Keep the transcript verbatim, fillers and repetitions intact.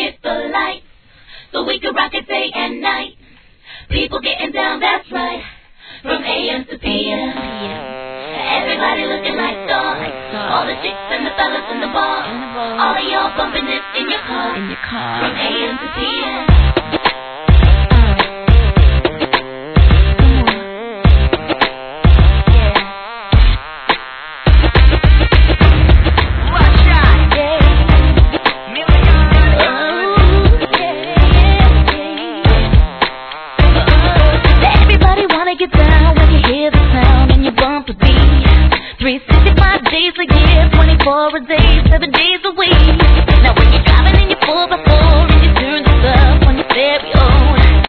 hit the light so we can rock it day and night. People getting down, that's right, from A M to P M. Everybody looking like stars. All the chicks and the fellas in the bar. All of y'all bumping this in your car. In your car. From A M to P M. Get down when you hear the sound and you bump the beat. three sixty-five days a year, twenty-four a day, seven days a week.